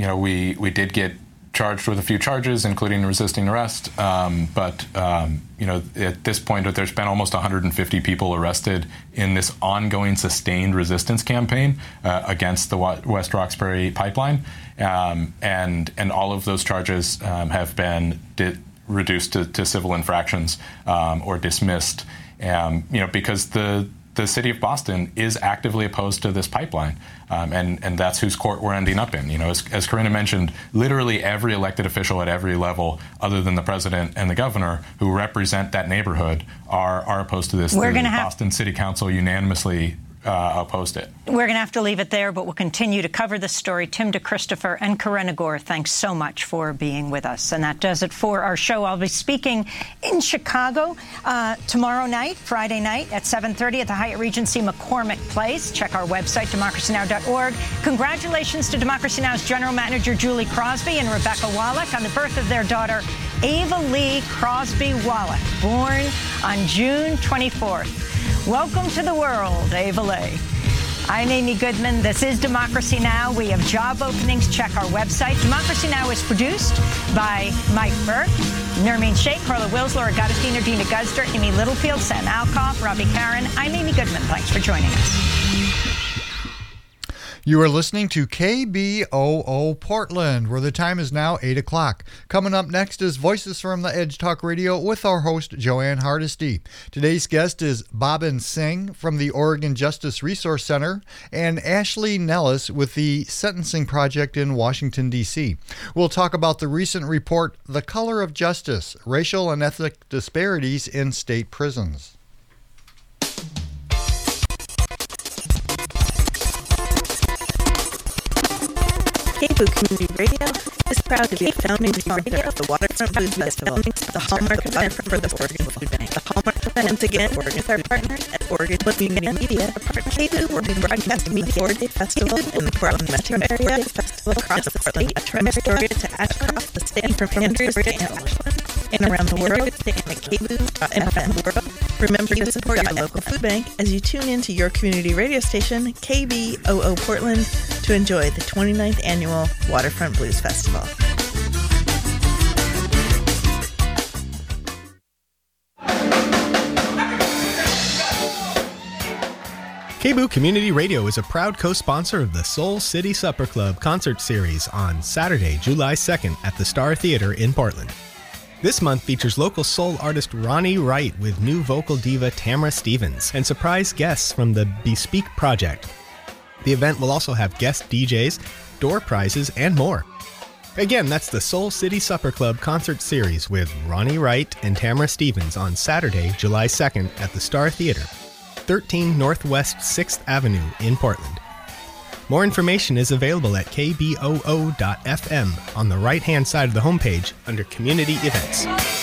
we did get charged with a few charges, including resisting arrest. But at this point, there's been almost 150 people arrested in this ongoing sustained resistance campaign against the West Roxbury pipeline. And all of those charges have been reduced to civil infractions or dismissed, because the city of Boston is actively opposed to this pipeline, and that's whose court we're ending up in. As Corinna mentioned, literally every elected official at every level, other than the president and the governor, who represent that neighborhood, are opposed to this. The Boston City Council unanimously opposed it. We're going to have to leave it there, but we'll continue to cover this story. Tim DeChristopher and Corinna Gore, thanks so much for being with us. And that does it for our show. I'll be speaking in Chicago tomorrow night, Friday night at 7:30 at the Hyatt Regency McCormick Place. Check our website, democracynow.org. Congratulations to Democracy Now!'s General Manager Julie Crosby and Rebecca Wallach on the birth of their daughter, Ava Lee Crosby Wallach, born on June 24th. Welcome to the world, Ava Lee. I'm Amy Goodman. This is Democracy Now! We have job openings. Check our website. Democracy Now! Is produced by Mike Burke, Nermeen Sheikh, Carla Wilsler, Agustina, Dina Guzder, Amy Littlefield, Sam Alcoff, Robbie Karen. I'm Amy Goodman. Thanks for joining us. You are listening to KBOO Portland, where the time is now 8 o'clock. Coming up next is Voices from the Edge Talk Radio with our host, Joanne Hardesty. Today's guest is Bobin Singh from the Oregon Justice Resource Center and Ashley Nellis with the Sentencing Project in Washington, D.C. We'll talk about the recent report, The Color of Justice, Racial and Ethnic Disparities in State Prisons. KBOO Community Radio is proud to be a founding partner of the Waterfront Blues Festival, the hallmark event for the Oregon Food Bank. The hallmark event, once again, with our partners at Oregon Community Media, KBOO Oregon Broadcast Media 4-Day Festival in the Portland metro area, festival across the state, from Astoria to Ashcroft, the state from Andrews to Ashland, and around the world, stay at KBOO.FM World. Remember to support your local food bank as you tune into your community radio station, KBOO Portland, to enjoy the 29th Annual Waterfront Blues Festival. KBOO Community Radio is a proud co-sponsor of the Soul City Supper Club concert series on Saturday, July 2nd at the Star Theater in Portland. This month features local soul artist Ronnie Wright with new vocal diva Tamara Stevens and surprise guests from the Bespeak Project. The event will also have guest DJs, door prizes, and more. Again, that's the Soul City Supper Club concert series with Ronnie Wright and Tamara Stevens on Saturday, July 2nd at the Star Theater, 13 Northwest 6th Avenue in Portland. More information is available at kboo.fm on the right-hand side of the homepage under Community Events.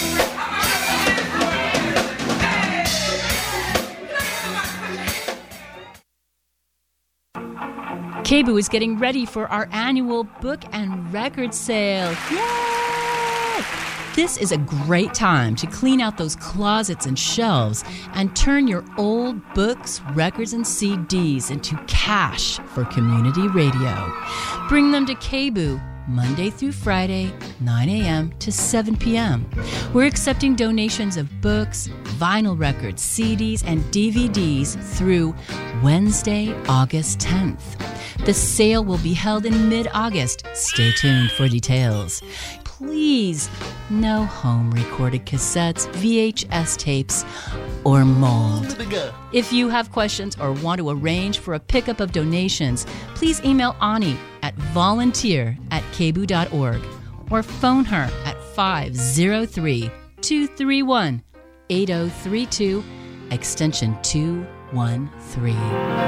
KBOO is getting ready for our annual book and record sale. Yay! This is a great time to clean out those closets and shelves and turn your old books, records, and CDs into cash for community radio. Bring them to KBOO Monday through Friday, 9 a.m. to 7 p.m. We're accepting donations of books, vinyl records, CDs, and DVDs through Wednesday, August 10th. The sale will be held in mid-August. Stay tuned for details. Please, no home-recorded cassettes, VHS tapes, or mold. If you have questions or want to arrange for a pickup of donations, please email Ani at volunteer@kboo.org or phone her at 503-231-8032, extension 213.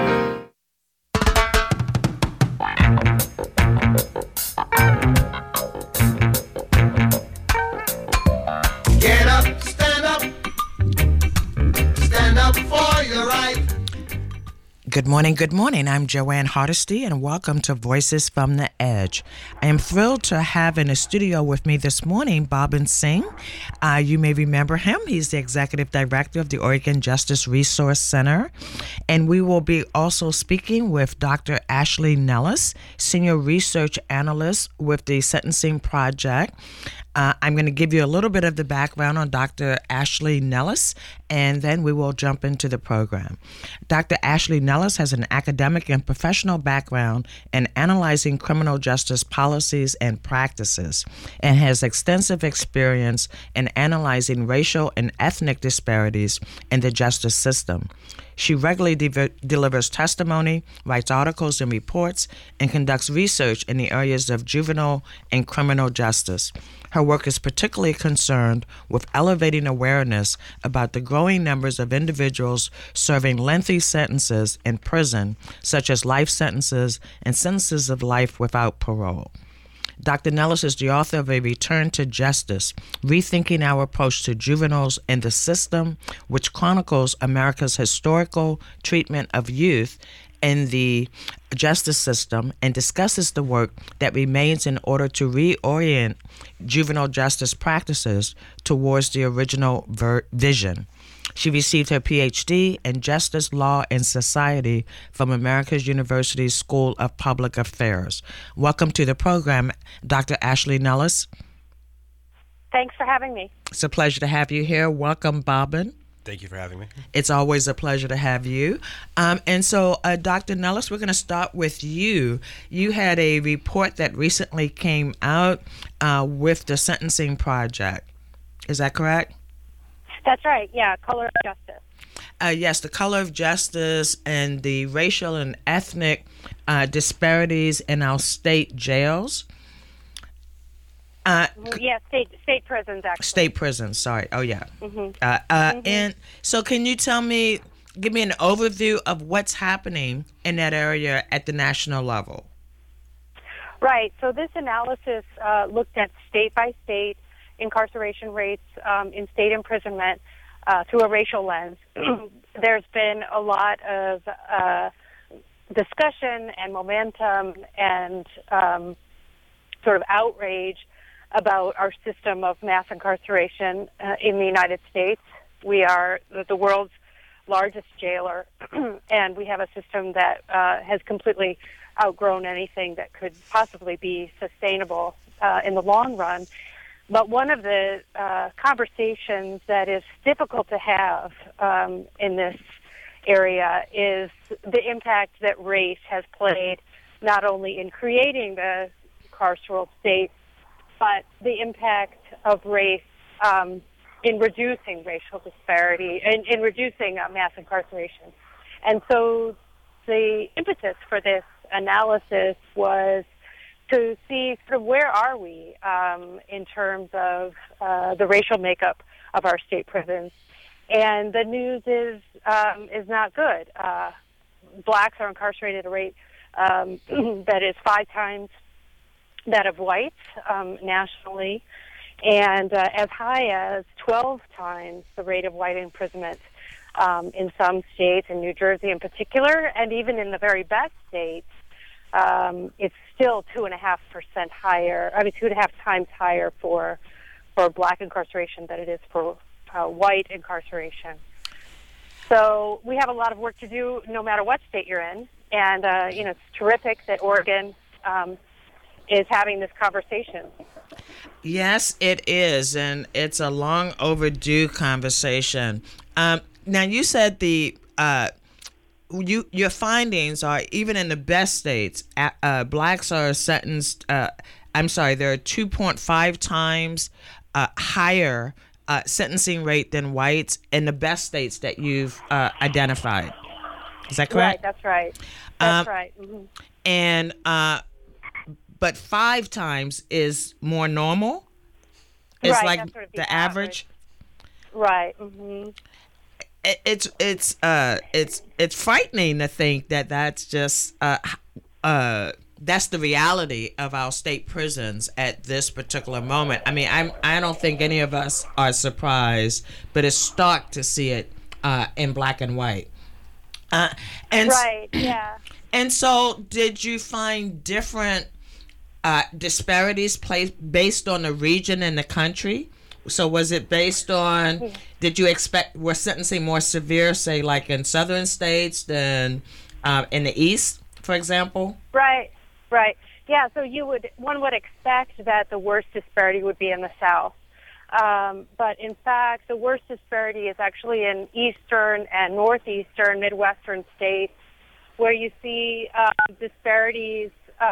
Get up, stand up for your right. Good morning. I'm Joanne Hardesty, and welcome to Voices from the Edge. I am thrilled to have in the studio with me this morning Bhabin Singh. You may remember him. He's the Executive Director of the Oregon Justice Resource Center. And we will be also speaking with Dr. Ashley Nellis, Senior Research Analyst with the Sentencing Project. I'm going to give you a little bit of the background on Dr. Ashley Nellis, and then we will jump into the program. Dr. Ashley Nellis has an academic and professional background in analyzing criminal justice policies and practices, and has extensive experience in analyzing racial and ethnic disparities in the justice system. She regularly delivers testimony, writes articles and reports, and conducts research in the areas of juvenile and criminal justice. Her work is particularly concerned with elevating awareness about the growing numbers of individuals serving lengthy sentences in prison, such as life sentences and sentences of life without parole. Dr. Nellis is the author of A Return to Justice, Rethinking Our Approach to Juveniles in the System, which chronicles America's historical treatment of youth in the justice system and discusses the work that remains in order to reorient juvenile justice practices towards the original vision. She received her PhD in Justice, Law, and Society from America's University School of Public Affairs. Welcome to the program, Dr. Ashley Nellis. Thanks for having me. It's a pleasure to have you here. Welcome, Bhabin. Thank you for having me. It's always a pleasure to have you. And so, Dr. Nellis, we're going to start with you. You had a report that recently came out with the Sentencing Project. Is that correct? That's right. Yeah, Color of Justice. Yes, the color of justice and the racial and ethnic disparities in our state jails. State prisons, actually. State prisons, sorry. Oh, yeah. And so can you give me an overview of what's happening in that area at the national level? Right. So this analysis looked at state-by-state incarceration rates in state imprisonment through a racial lens. There's been a lot of discussion and momentum and sort of outrage about our system of mass incarceration in the United States. We are the world's largest jailer, and we have a system that has completely outgrown anything that could possibly be sustainable in the long run. But one of the conversations that is difficult to have in this area is the impact that race has played not only in creating the carceral state, but the impact of race in reducing racial disparity and in reducing mass incarceration. And so the impetus for this analysis was to see sort of where are we in terms of the racial makeup of our state prisons. And the news is not good. Blacks are incarcerated at a rate that is 5 times that of whites nationally, and as high as 12 times the rate of white imprisonment in some states, in New Jersey in particular, and even in the very best states, it's still 2.5% higher. 2.5 times higher for black incarceration than it is for white incarceration. So we have a lot of work to do, no matter what state you're in, and it's terrific that Oregon is having this conversation. Yes, it is, and it's a long overdue conversation. Now, you said your findings are even in the best states. Blacks are sentenced. There are 2.5 times higher sentencing rate than whites in the best states that you've identified. Is that correct? Right. That's right. That's right. Mm-hmm. And but 5 times is more normal. It's right, like that's sort of the average. Right. Mm-hmm. It's frightening to think that that's just that's the reality of our state prisons at this particular moment. I mean, I don't think any of us are surprised, but it's stark to see it in black and white. Right, yeah. And so did you find different disparities based on the region and the country? So was it based on, did you expect, was sentencing more severe, say, like in southern states than in the east, for example? Right. Yeah, so one would expect that the worst disparity would be in the South. But in fact, the worst disparity is actually in eastern and northeastern, Midwestern states, where you see disparities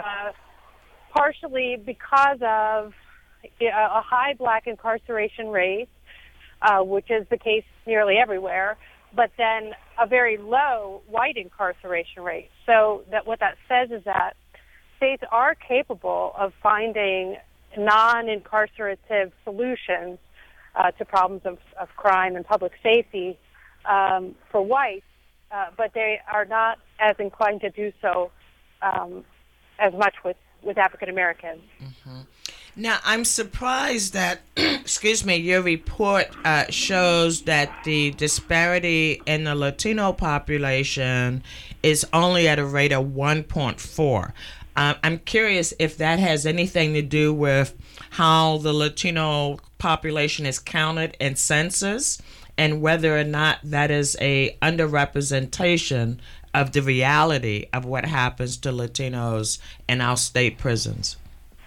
partially because of a high black incarceration rate, which is the case nearly everywhere, but then a very low white incarceration rate. So what that says is that states are capable of finding non-incarcerative solutions to problems of crime and public safety for whites, but they are not as inclined to do so as much with African Americans. Mm-hmm. Now, I'm surprised that, your report shows that the disparity in the Latino population is only at a rate of 1.4. I'm curious if that has anything to do with how the Latino population is counted in census and whether or not that is a underrepresentation of the reality of what happens to Latinos in our state prisons.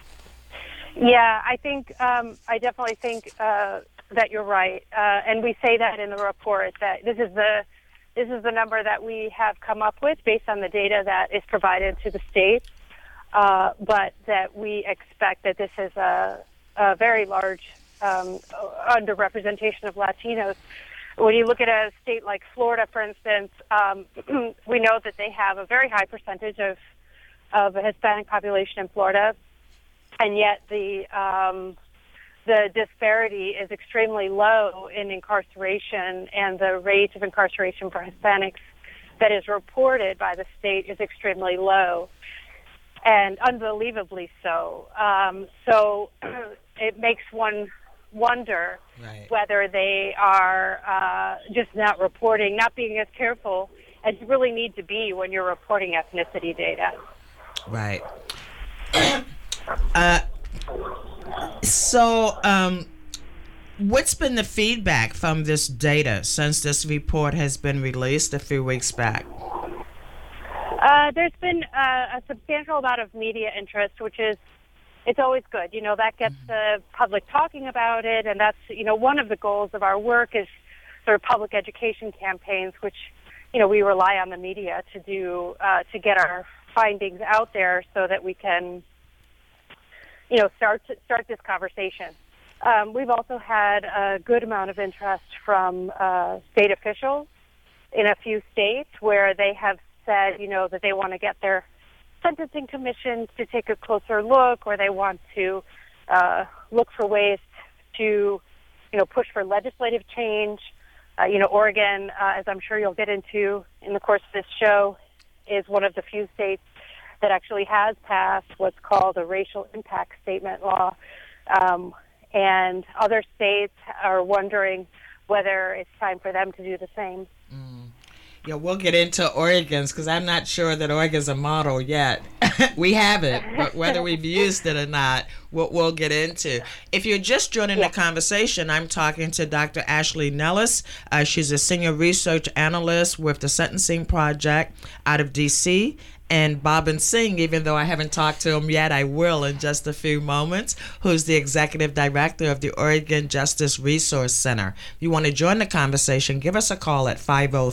Yeah, I think I definitely think that you're right, and we say that in the report that this is the number that we have come up with based on the data that is provided to the states, but that we expect that this is a very large underrepresentation of Latinos. When you look at a state like Florida, for instance, we know that they have a very high percentage of a Hispanic population in Florida. And yet the disparity is extremely low in incarceration, and the rate of incarceration for Hispanics that is reported by the state is extremely low, and unbelievably so. So it makes one wonder whether they are just not reporting, not being as careful as you really need to be when you're reporting ethnicity data. Right. What's been the feedback from this data since this report has been released a few weeks back? There's been a substantial amount of media interest, it's always good. That gets the public talking about it, and that's, one of the goals of our work is sort of public education campaigns, which, we rely on the media to do, to get our findings out there so that we can start this conversation. We've also had a good amount of interest from state officials in a few states where they have said, that they want to get their sentencing commissions to take a closer look, or they want to look for ways to, push for legislative change. Oregon, as I'm sure you'll get into in the course of this show, is one of the few states that actually has passed what's called a racial impact statement law. And other states are wondering whether it's time for them to do the same. Yeah, we'll get into Oregon's because I'm not sure that Oregon's a model yet. We have it, but whether we've used it or not, we'll get into. If you're just joining the conversation, I'm talking to Dr. Ashley Nellis. She's a senior research analyst with the Sentencing Project out of D.C., and Bobin Singh, even though I haven't talked to him yet, I will in just a few moments, who's the executive director of the Oregon Justice Resource Center. If you want to join the conversation, give us a call at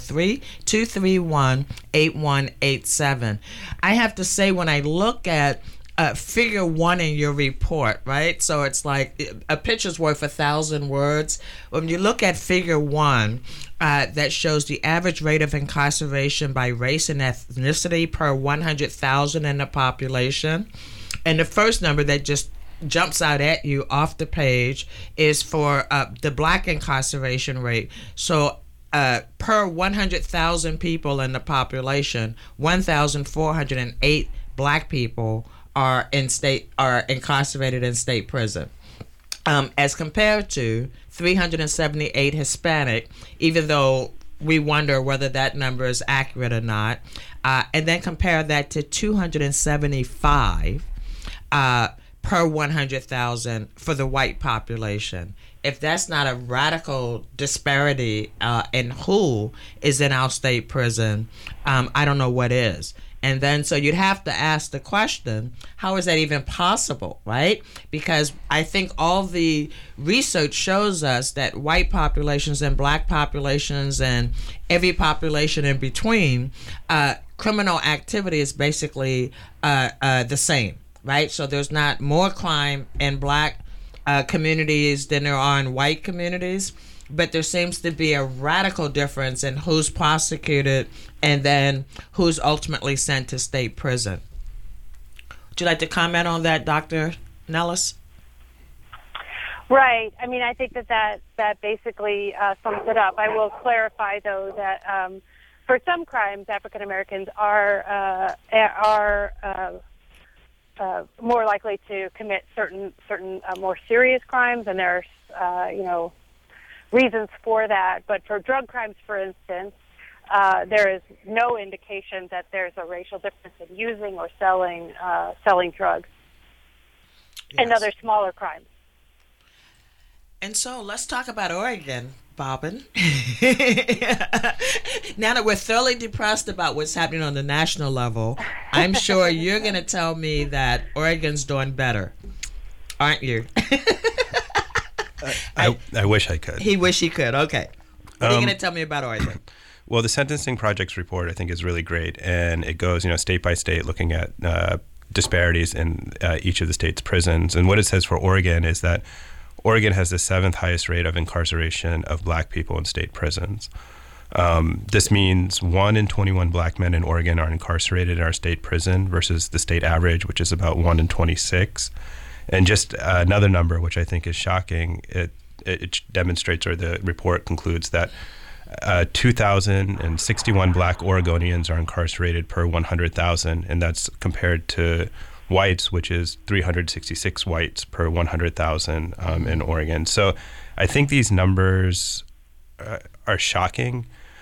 503-231-8187. I have to say, when I look at figure 1 in your report, right? So it's like a picture's worth 1,000 words. When you look at figure 1, that shows the average rate of incarceration by race and ethnicity per 100,000 in the population. And the first number that just jumps out at you off the page is for the black incarceration rate. So per 100,000 people in the population, 1,408 black people are incarcerated in state prison, as compared to 378 Hispanic, even though we wonder whether that number is accurate or not. And then compare that to 275 per 100,000 for the white population. If that's not a radical disparity in who is in our state prison, I don't know what is. And then so you'd have to ask the question, how is that even possible, right? Because I think all the research shows us that white populations and black populations and every population in between, criminal activity is basically the same, right? So there's not more crime in black communities than there are in white communities, but there seems to be a radical difference in who's prosecuted and then who's ultimately sent to state prison. Would you like to comment on that, Dr. Nellis? Right. I mean, I think that basically sums it up. I will clarify, though, that for some crimes, African Americans are more likely to commit certain more serious crimes, and there's reasons for that. But for drug crimes, for instance, there is no indication that there's a racial difference in using or selling drugs. Yes. And other smaller crimes. And so let's talk about Oregon, Bobbin. Now that we're thoroughly depressed about what's happening on the national level, I'm sure you're going to tell me that Oregon's doing better, aren't you? I wish I could. He wish he could. Okay. What are you going to tell me about Oregon? Well, the Sentencing Project's report, I think, is really great. And it goes, state by state, looking at disparities in each of the state's prisons. And what it says for Oregon is that Oregon has the 7th highest rate of incarceration of black people in state prisons. This means 1 in 21 black men in Oregon are incarcerated in our state prison versus the state average, which is about 1 in 26. And just another number, which I think is shocking, it demonstrates, or the report concludes, that 2,061 black Oregonians are incarcerated per 100,000, and that's compared to whites, which is 366 whites per 100,000 in Oregon. So I think these numbers are shocking,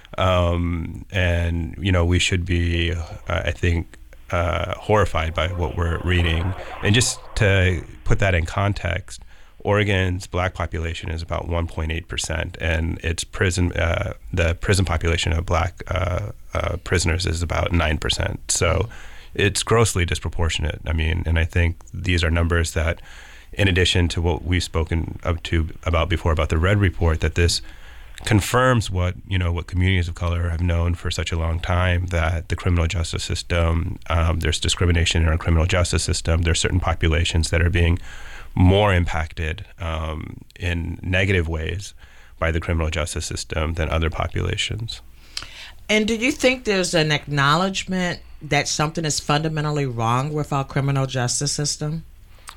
and we should be, I think, horrified by what we're reading. And just to put that in context, Oregon's black population is about 1.8%, and its the prison population of black prisoners is about 9%. So it's grossly disproportionate. I mean, and I think these are numbers that, in addition to what we've spoken about before about the Red Report, that this confirms what communities of color have known for such a long time, that the criminal justice system, there's discrimination in our criminal justice system. There's certain populations that are being more impacted in negative ways by the criminal justice system than other populations. And do you think there's an acknowledgement that something is fundamentally wrong with our criminal justice system?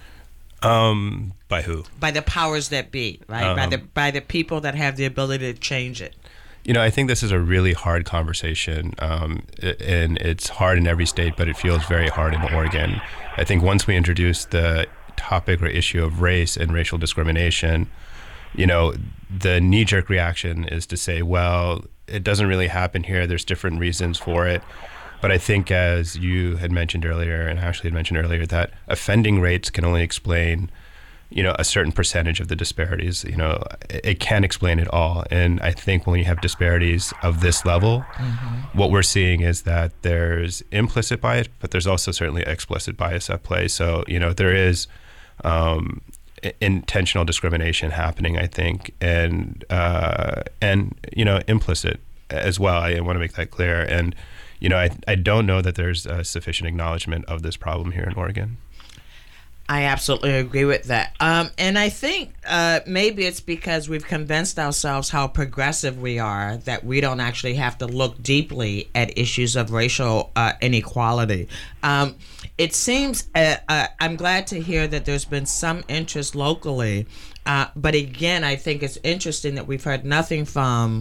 By who? By the powers that be, right? By the people that have the ability to change it. I think this is a really hard conversation, and it's hard in every state, but it feels very hard in Oregon. I think once we introduce the topic or issue of race and racial discrimination, the knee-jerk reaction is to say, well, it doesn't really happen here. There's different reasons for it. But I think, as you had mentioned earlier, and Ashley had mentioned earlier, that offending rates can only explain, a certain percentage of the disparities. It can't explain it all. And I think when you have disparities of this level, what we're seeing is that there's implicit bias, but there's also certainly explicit bias at play. So, there is intentional discrimination happening, I think, and implicit as well. I want to make that clear. And I don't know that there's sufficient acknowledgement of this problem here in Oregon. I absolutely agree with that. And I think maybe it's because we've convinced ourselves how progressive we are that we don't actually have to look deeply at issues of racial inequality. It seems, I'm glad to hear that there's been some interest locally. But again, I think it's interesting that we've heard nothing from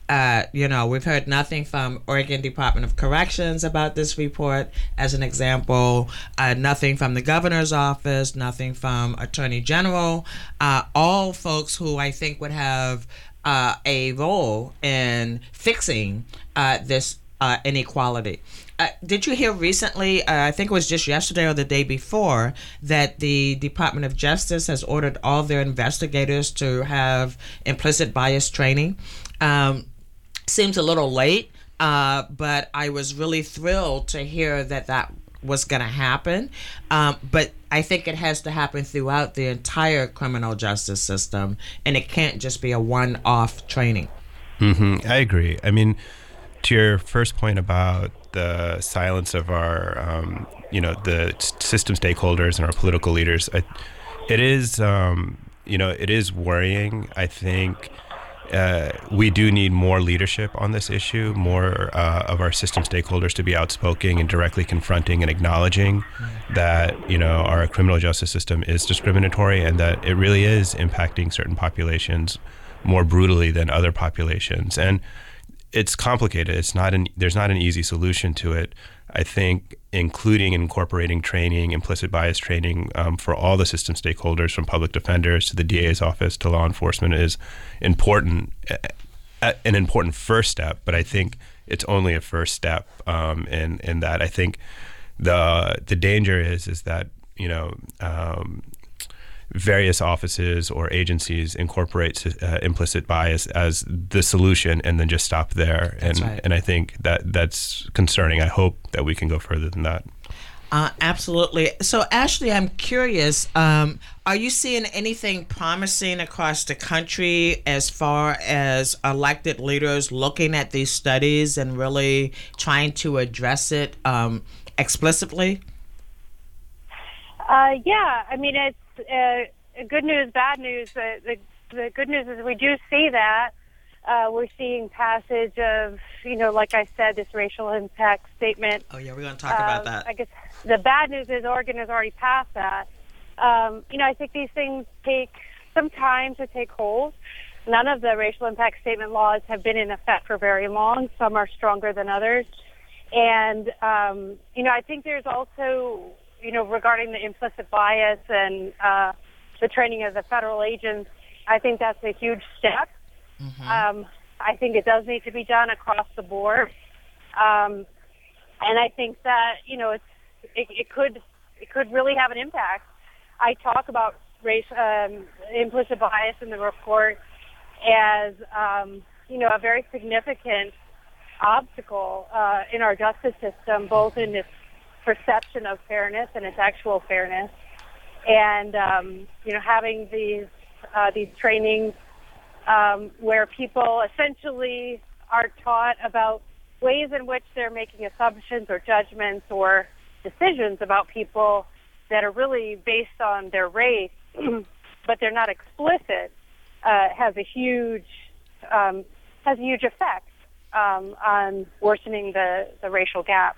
We've heard nothing from Oregon Department of Corrections about this report, as an example, nothing from the governor's office, nothing from Attorney General, all folks who I think would have a role in fixing this inequality. Did you hear recently, I think it was just yesterday or the day before, that the Department of Justice has ordered all their investigators to have implicit bias training? Seems a little late, but I was really thrilled to hear that was going to happen. But I think it has to happen throughout the entire criminal justice system, and it can't just be a one-off training. Mm-hmm. I agree. I mean, to your first point about the silence of our, the system stakeholders and our political leaders, it is worrying. I think we do need more leadership on this issue, more of our system stakeholders to be outspoken and directly confronting and acknowledging that, our criminal justice system is discriminatory and that it really is impacting certain populations more brutally than other populations. And it's complicated. There's not an easy solution to it. I think including and incorporating training, implicit bias training for all the system stakeholders, from public defenders to the DA's office to law enforcement, is important, an important first step. But I think it's only a first step in that. I think the danger is that various offices or agencies incorporate implicit bias as the solution and then just stop there. That's right. And I think that's concerning. I hope that we can go further than that. Absolutely. So, Ashley, I'm curious, are you seeing anything promising across the country as far as elected leaders looking at these studies and really trying to address it explicitly? Yeah, I mean, it's good news, bad news. The good news is we do see that. We're seeing passage of, like I said, this racial impact statement. Oh, yeah, we're going to talk about that. I guess the bad news is Oregon has already passed that. I think these things take some time to take hold. None of the racial impact statement laws have been in effect for very long. Some are stronger than others. And, I think there's also, regarding the implicit bias and the training of the federal agents, I think that's a huge step. Mm-hmm. I think it does need to be done across the board. And I think that, it could really have an impact. I talk about implicit bias in the report as, a very significant obstacle in our justice system, both in its perception of fairness and its actual fairness. And, having these trainings where people essentially are taught about ways in which they're making assumptions or judgments or decisions about people that are really based on their race, but they're not explicit, has a huge effect on worsening the racial gap.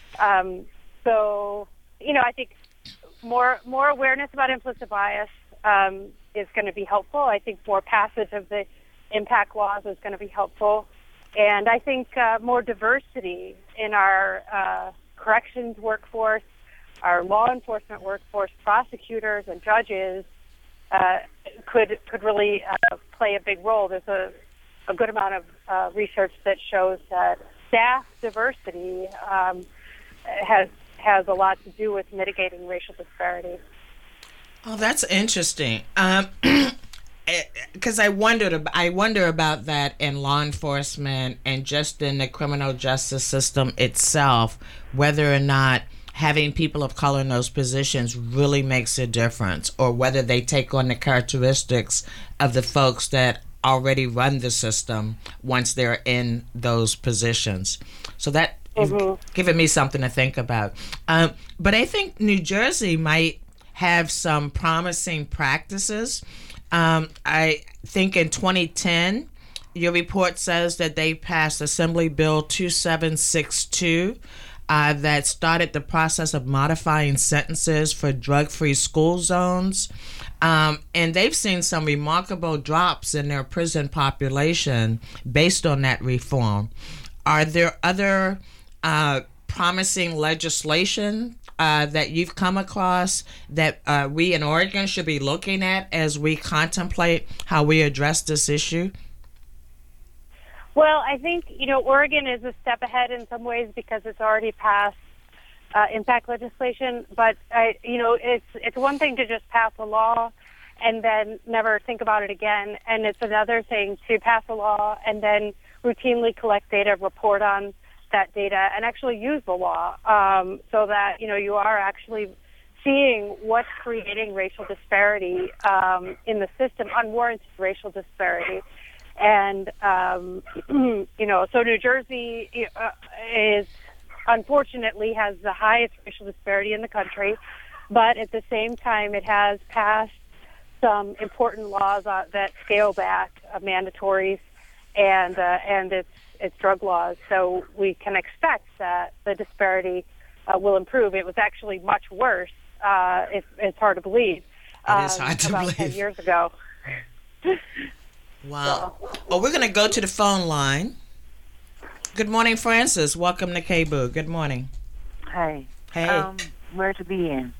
So, I think more awareness about implicit bias is going to be helpful. I think more passage of the impact laws is going to be helpful. And I think more diversity in our corrections workforce, our law enforcement workforce, prosecutors and judges could really play a big role. There's a good amount of research that shows that staff diversity has a lot to do with mitigating racial disparities. Oh, that's interesting. Because I wonder about that in law enforcement and just in the criminal justice system itself, whether or not having people of color in those positions really makes a difference, or whether they take on the characteristics of the folks that already run the system once they're in those positions. So that is giving me something to think about. But I think New Jersey might have some promising practices. I think in 2010, your report says that they passed Assembly Bill 2762 that started the process of modifying sentences for drug-free school zones. And they've seen some remarkable drops in their prison population based on that reform. Are there other promising legislation that you've come across that we in Oregon should be looking at as we contemplate how we address this issue? Well, I think, Oregon is a step ahead in some ways because it's already passed impact legislation. But, it's one thing to just pass a law and then never think about it again. And it's another thing to pass a law and then routinely collect data, report on that data, and actually use the law so that, you are actually seeing what's creating racial disparity in the system, unwarranted racial disparity. And, so New Jersey unfortunately has the highest racial disparity in the country, but at the same time it has passed some important laws that scale back mandatories and its drug laws. So we can expect that the disparity will improve. It was actually much worse. It's hard to believe. It is hard to about believe. 10 years ago. Wow. Well, we're going to go to the phone line. Good morning, Francis. Welcome to KBOO. Good morning. Hey. Hey. Where to begin?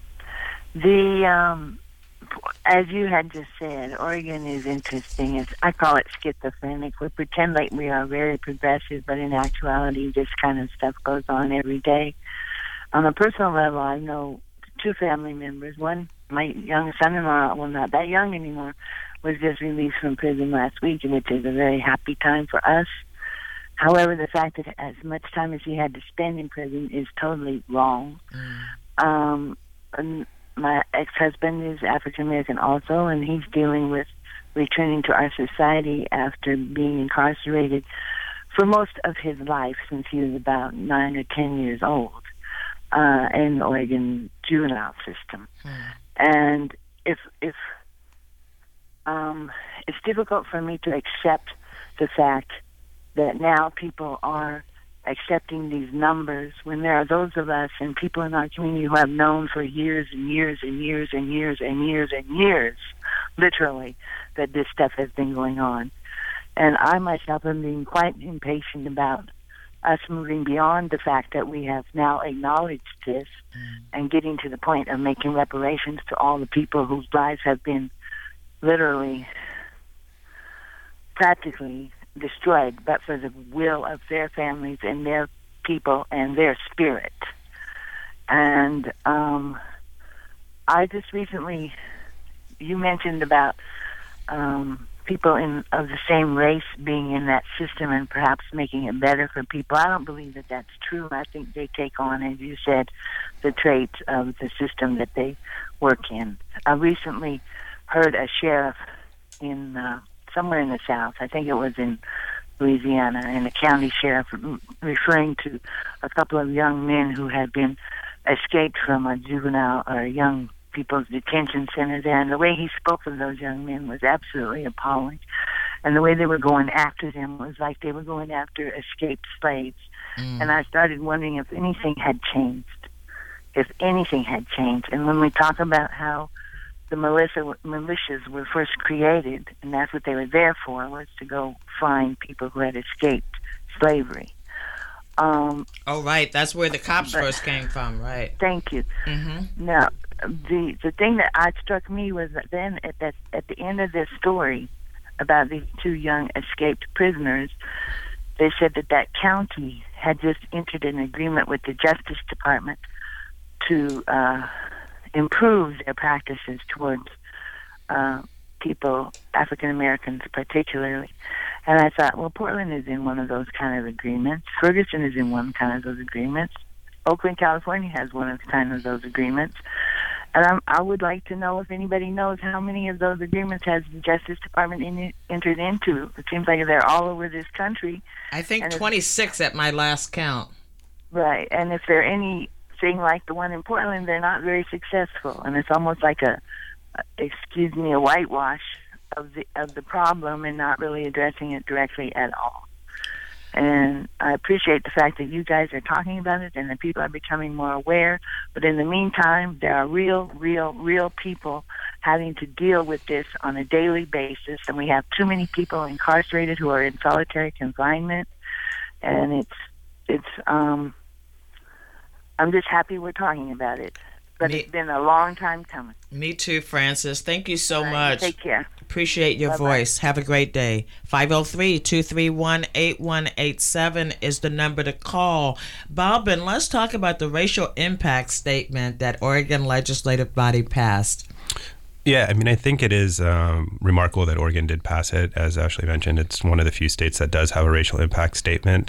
As you had just said, Oregon is interesting. I call it schizophrenic. We pretend like we are very progressive, but in actuality, this kind of stuff goes on every day. On a personal level, I know two family members. One, my young son-in-law, well, not that young anymore, was just released from prison last week, which is a very happy time for us. However, the fact that as much time as he had to spend in prison is totally wrong. And my ex-husband is African-American also, and he's dealing with returning to our society after being incarcerated for most of his life since he was about 9 or 10 years old in the Oregon juvenile system. And it's difficult for me to accept the fact that now people are accepting these numbers when there are those of us and people in our community who have known for years and years and years and years and years and years, literally, that this stuff has been going on. And I myself am being quite impatient about us moving beyond the fact that we have now acknowledged this and getting to the point of making reparations to all the people whose lives have been literally, practically destroyed, but for the will of their families and their people and their spirit. And I just recently, you mentioned about people of the same race being in that system and perhaps making it better for people. I don't believe that that's true. I think they take on, as you said, the traits of the system that they work in. I recently heard a sheriff in somewhere in the South, I think it was in Louisiana, and a county sheriff referring to a couple of young men who had been escaped from a juvenile or young people's detention center there. And the way he spoke of those young men was absolutely appalling. And the way they were going after them was like they were going after escaped slaves. And I started wondering if anything had changed. If anything had changed. And when we talk about how the militias were first created, and that's what they were there for, was to go find people who had escaped slavery. Right. That's where the cops first came from, right? Thank you. Now, the thing that struck me was that then at the end of this story about these two young escaped prisoners, they said that county had just entered an agreement with the Justice Department to improve their practices towards people, African Americans particularly. And I thought, well, Portland is in one of those kind of agreements. Ferguson is in one kind of those agreements. Oakland, California has one of those agreements. And I would like to know if anybody knows how many of those agreements has the Justice Department entered into. It seems like they're all over this country. I think 26 at my last count. Right. And if they're anything like the one in Portland, they're not very successful. And it's almost like a whitewash of the problem and not really addressing it directly at all. And I appreciate the fact that you guys are talking about it and that people are becoming more aware. But in the meantime, there are real people having to deal with this on a daily basis, and we have too many people incarcerated who are in solitary confinement, and I'm just happy we're talking about it. But it's been a long time coming. Me too, Frances. Thank you so much. Take care. Appreciate your voice. Have a great day. 503-231-8187 is the number to call. Bobbin, let's talk about the racial impact statement that Oregon legislative body passed. Yeah, I mean, I think it is remarkable that Oregon did pass it. As Ashley mentioned, it's one of the few states that does have a racial impact statement.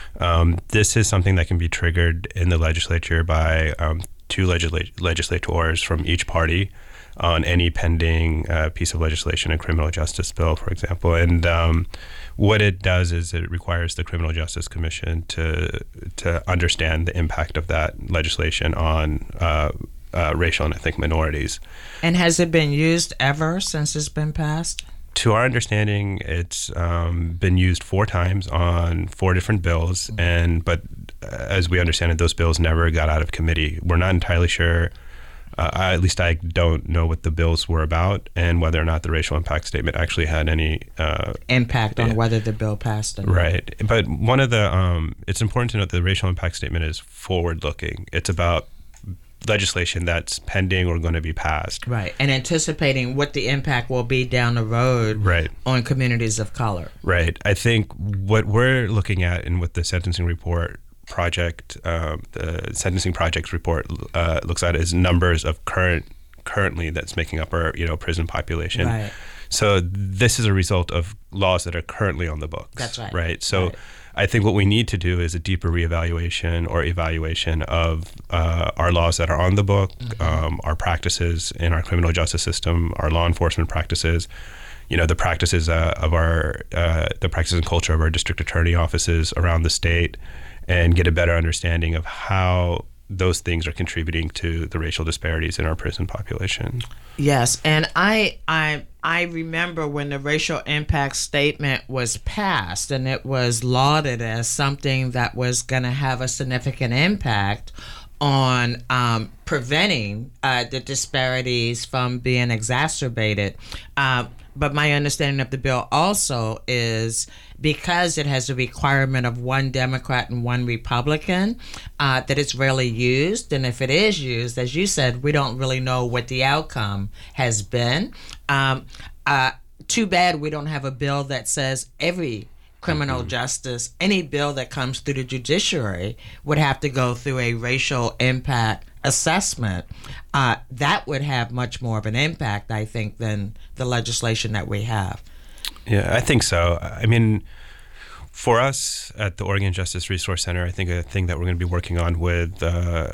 This is something that can be triggered in the legislature by two legislators from each party on any pending piece of legislation, a criminal justice bill, for example. And what it does is it requires the Criminal Justice Commission to understand the impact of that legislation on racial and ethnic minorities. And has it been used ever since it's been passed? To our understanding, it's been used 4 times on 4 different bills, but as we understand it, those bills never got out of committee. We're not entirely sure, at least I don't know what the bills were about and whether or not the racial impact statement actually had any impact on whether the bill passed or not. Right. But one of the, it's important to note that the racial impact statement is forward-looking. It's about legislation that's pending or going to be passed. Right. And anticipating what the impact will be down the road on communities of color. Right. I think what we're looking at and what the sentencing report project, the sentencing project's report looks at is numbers of currently that's making up our prison population. Right. So this is a result of laws that are currently on the books. That's right. Right. So I think what we need to do is a deeper reevaluation or evaluation of our laws that are on the book, our practices in our criminal justice system, our law enforcement practices, the practices of the practices and culture of our district attorney offices around the state, and get a better understanding of how those things are contributing to the racial disparities in our prison population. Yes, and I remember when the racial impact statement was passed, and it was lauded as something that was going to have a significant impact on preventing the disparities from being exacerbated. But my understanding of the bill also is because it has a requirement of 1 Democrat and 1 Republican, that it's rarely used. And if it is used, as you said, we don't really know what the outcome has been. Too bad we don't have a bill that says every criminal justice, any bill that comes through the judiciary would have to go through a racial impact assessment. That would have much more of an impact, I think, than the legislation that we have. Yeah, I think so. I mean, for us at the Oregon Justice Resource Center, I think a thing that we're going to be working on with,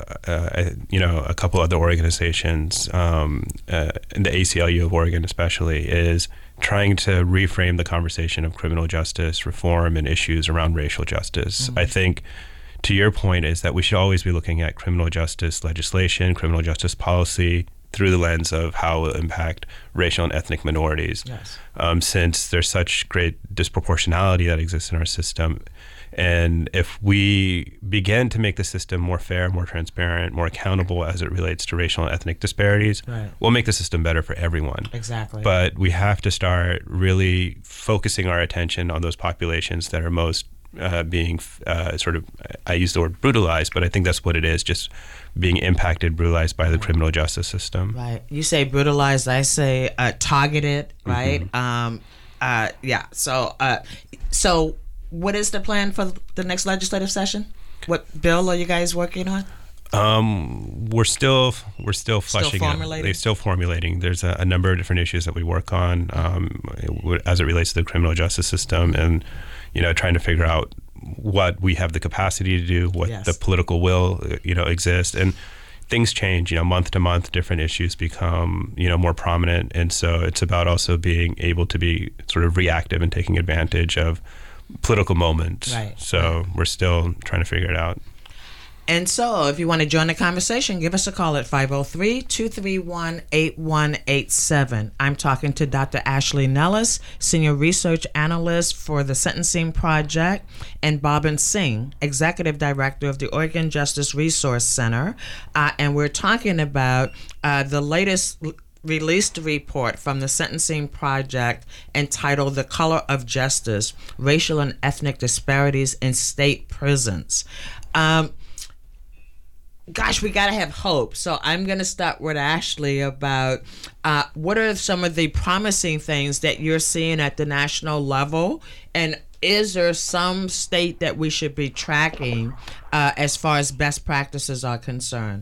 a couple other organizations, and the ACLU of Oregon especially, is trying to reframe the conversation of criminal justice reform and issues around racial justice. I think, to your point, is that we should always be looking at criminal justice legislation, criminal justice policy through the lens of how it will impact racial and ethnic minorities. Yes. Since there's such great disproportionality that exists in our system. And if we begin to make the system more fair, more transparent, more accountable as it relates to racial and ethnic disparities, we'll make the system better for everyone. Exactly. But we have to start really focusing our attention on those populations that are most being I use the word brutalized, but I think that's what it is, just being impacted, brutalized by the criminal justice system. Right. You say brutalized, I say targeted, right? So what is the plan for the next legislative session? What bill are you guys working on? We're still fleshing out. They're still formulating. There's a number of different issues that we work on as it relates to the criminal justice system, and trying to figure out what we have the capacity to do, what the political will exists, and things change. Month to month, different issues become more prominent, and so it's about also being able to be sort of reactive and taking advantage of political moments. Right. So we're still trying to figure it out. And so if you want to join the conversation, give us a call at 503-231-8187. I'm talking to Dr. Ashley Nellis, Senior Research Analyst for the Sentencing Project, and Bobbin Singh, Executive Director of the Oregon Justice Resource Center. And we're talking about the latest released a report from the Sentencing Project entitled The Color of Justice, Racial and Ethnic Disparities in State Prisons. Gosh, we got to have hope. So I'm going to start with Ashley about what are some of the promising things that you're seeing at the national level, and is there some state that we should be tracking as far as best practices are concerned?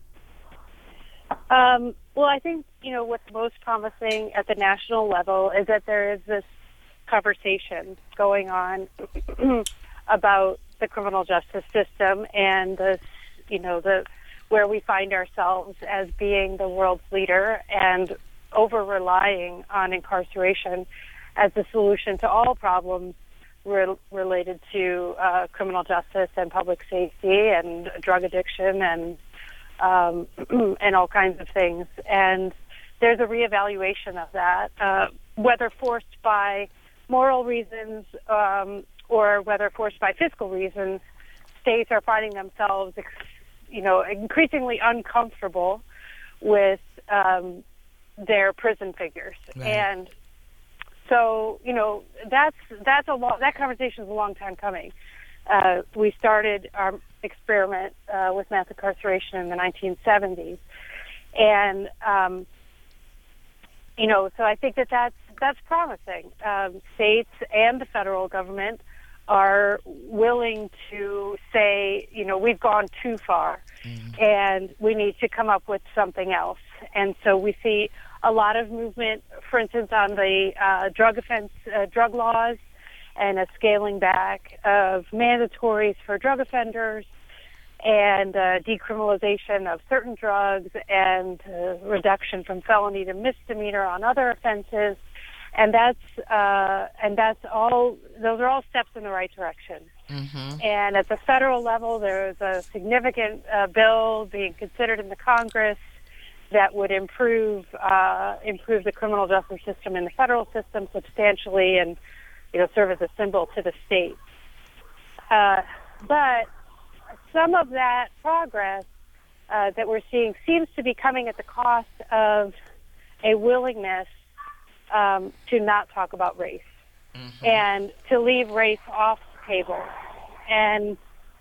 Well, I think, what's most promising at the national level is that there is this conversation going on about the criminal justice system and where we find ourselves as being the world's leader and over-relying on incarceration as the solution to all problems related to criminal justice and public safety and drug addiction and all kinds of things. And there's a reevaluation of that, whether forced by moral reasons or whether forced by fiscal reasons. States are finding themselves, increasingly uncomfortable with their prison figures, right. And so that conversation is a long time coming. We started our experiment with mass incarceration in the 1970s, and so I think that's promising. States and the federal government are willing to say, we've gone too far, and we need to come up with something else. And so we see a lot of movement, for instance, on the drug laws, and a scaling back of mandatories for drug offenders, and decriminalization of certain drugs, and reduction from felony to misdemeanor on other offenses. And that's all. Those are all steps in the right direction. Mm-hmm. And at the federal level, there's a significant bill being considered in the Congress that would improve the criminal justice system in the federal system substantially, and serve as a symbol to the states. But some of that progress that we're seeing seems to be coming at the cost of a willingness to not talk about race, mm-hmm. and to leave race off the table. And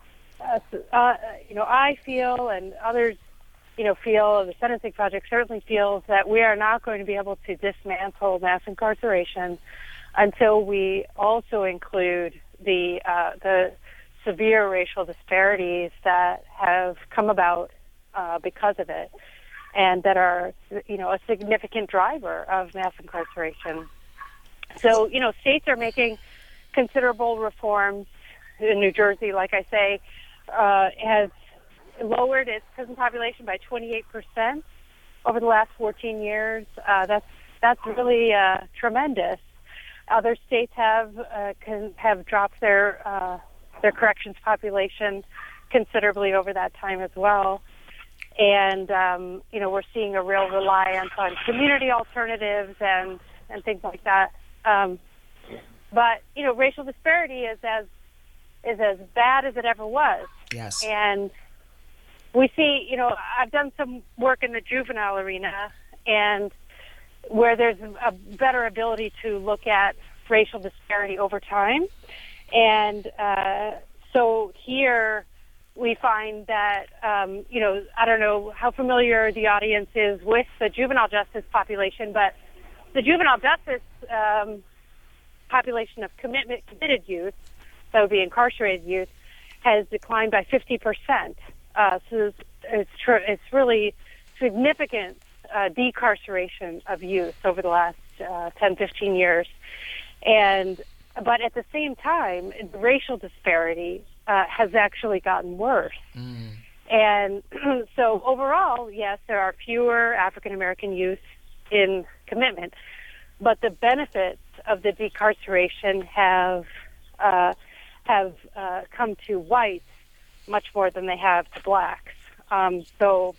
I feel, and others, feel, the Sentencing Project certainly feels, that we are not going to be able to dismantle mass incarceration until we also include the severe racial disparities that have come about because of it, and that are, a significant driver of mass incarceration. So, states are making considerable reforms. In New Jersey, like I say, has lowered its prison population by 28% over the last 14 years. That's really tremendous. Other states have dropped their corrections population considerably over that time as well. And, we're seeing a real reliance on community alternatives and things like that. But, racial disparity is as bad as it ever was. Yes. And we see, I've done some work in the juvenile arena, and where there's a better ability to look at racial disparity over time. And so here we find that, I don't know how familiar the audience is with the juvenile justice population, but the juvenile justice population of committed youth, that would be incarcerated youth, has declined by 50%. So it's really significant decarceration of youth over the last 10, 15 years. But at the same time, racial disparity has actually gotten worse. Mm. And so overall, yes, there are fewer African-American youth in commitment, but the benefits of the decarceration have come to whites much more than they have to blacks. So,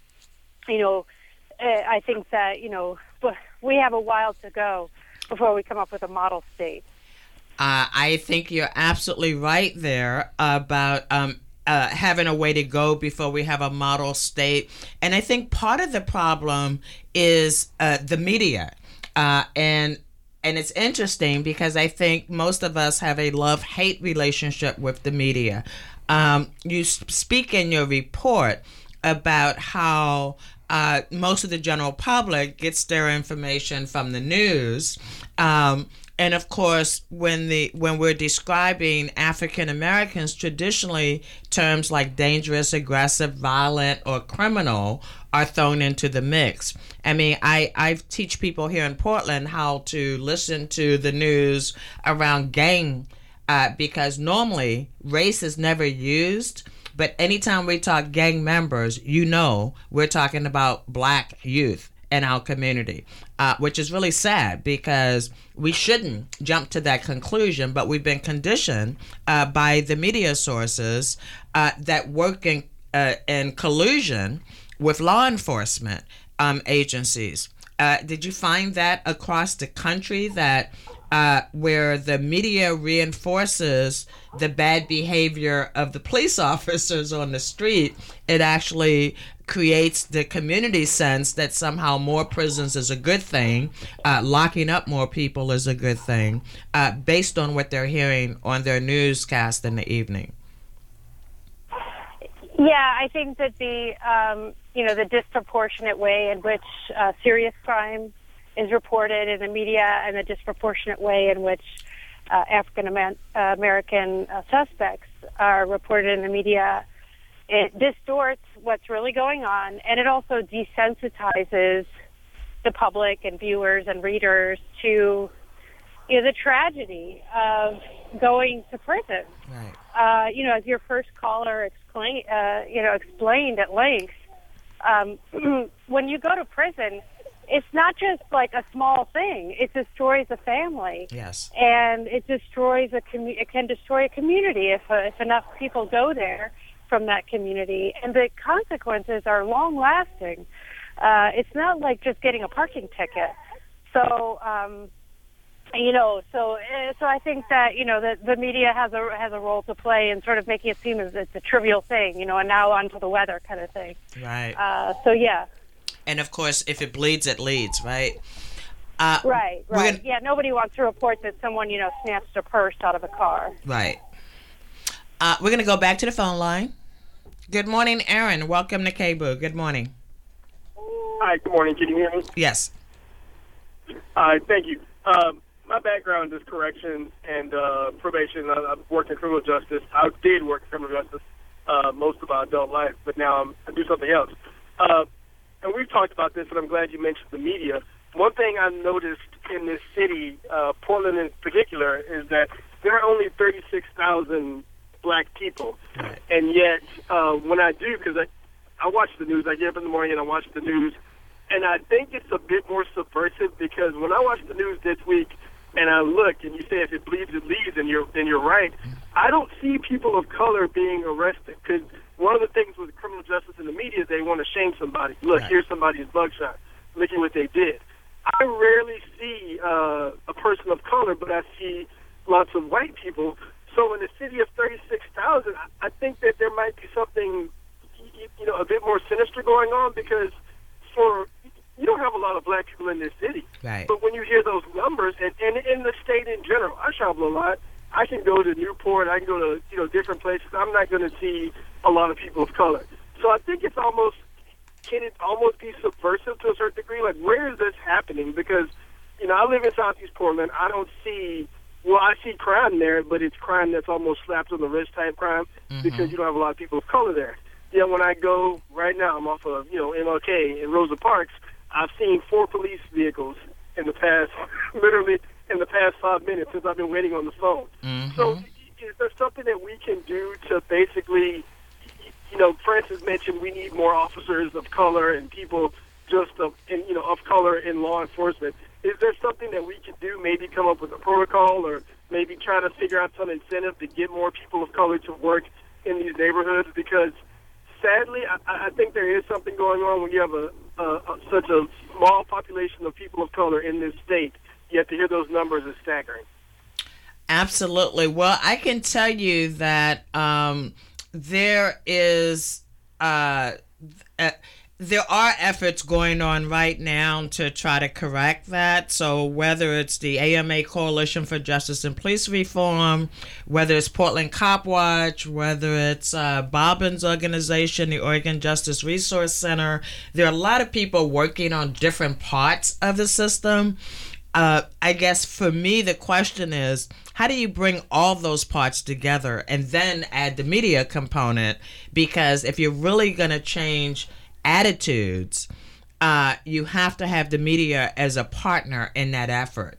I think that, we have a while to go before we come up with a model state. I think you're absolutely right there about having a way to go before we have a model state. And I think part of the problem is the media. And it's interesting because I think most of us have a love-hate relationship with the media. You speak in your report about how most of the general public gets their information from the news. And of course, when we're describing African Americans, traditionally terms like dangerous, aggressive, violent, or criminal are thrown into the mix. I mean, I teach people here in Portland how to listen to the news around gang, because normally race is never used. But anytime we talk gang members, we're talking about black youth in our community, which is really sad because we shouldn't jump to that conclusion, but we've been conditioned by the media sources that work in collusion with law enforcement agencies. Did you find that across the country that where the media reinforces the bad behavior of the police officers on the street, it actually creates the community sense that somehow more prisons is a good thing, locking up more people is a good thing, based on what they're hearing on their newscast in the evening? Yeah, I think that the disproportionate way in which serious crime is reported in the media and the disproportionate way in which African American suspects are reported in the media, it distorts what's really going on, and it also desensitizes the public and viewers and readers to the tragedy of going to prison. Right. As your first caller explained at length, when you go to prison, it's not just like a small thing. It destroys a family. Yes. And it destroys it can destroy a community if enough people go there from that community, and the consequences are long lasting. It's not like just getting a parking ticket. So, so I think that the media has a role to play in sort of making it seem as it's a trivial thing, and now on to the weather kind of thing. Right. So yeah. And of course, if it bleeds, it leads, right? Right. Yeah, nobody wants to report that someone, snatched a purse out of a car. Right. We're going to go back to the phone line. Good morning, Aaron. Welcome to KBOO. Good morning. Hi, good morning. Can you hear me? Yes. Thank you. My background is corrections and probation. I've worked in criminal justice. I did work in criminal justice most of my adult life, but now I do something else. And we've talked about this, and I'm glad you mentioned the media. One thing I noticed in this city, Portland in particular, is that there are only 36,000 black people. Right. And yet, when I do, because I watch the news, I get up in the morning and I watch the news, and I think it's a bit more subversive because when I watch the news this week and I look and you say if it bleeds, it leads, and you're right, I don't see people of color being arrested because one of the things with criminal justice in the media is they want to shame somebody. Look, right. Here's somebody's mugshot. Look at what they did. I rarely see a person of color, but I see lots of white people. So in a city of 36,000, I think that there might be something, a bit more sinister going on because you don't have a lot of black people in this city. Right. But when you hear those numbers, and in the state in general, I travel a lot. I can go to Newport. I can go to different places. I'm not going to see a lot of people of color. So I think can it almost be subversive to a certain degree? Like, where is this happening? Because, I live in Southeast Portland. I don't see, I see crime there, but it's crime that's almost slapped on the wrist type crime because you don't have a lot of people of color there. When I go right now, I'm off of, MLK in Rosa Parks, I've seen 4 police vehicles in the past, literally in the past 5 minutes since I've been waiting on the phone. So is there something that we can do to basically, Francis mentioned we need more officers of color and people just of color in law enforcement. Is there something that we can do, maybe come up with a protocol or maybe try to figure out some incentive to get more people of color to work in these neighborhoods? Because sadly, I think there is something going on when you have such a small population of people of color in this state, yet to hear those numbers is staggering. Absolutely. Well, I can tell you that there are efforts going on right now to try to correct that. So whether it's the AMA Coalition for Justice and Police Reform, whether it's Portland Cop Watch, whether it's Bobbin's organization, the Oregon Justice Resource Center, there are a lot of people working on different parts of the system. I guess for me, the question is, how do you bring all those parts together and then add the media component? Because if you're really going to change attitudes, you have to have the media as a partner in that effort.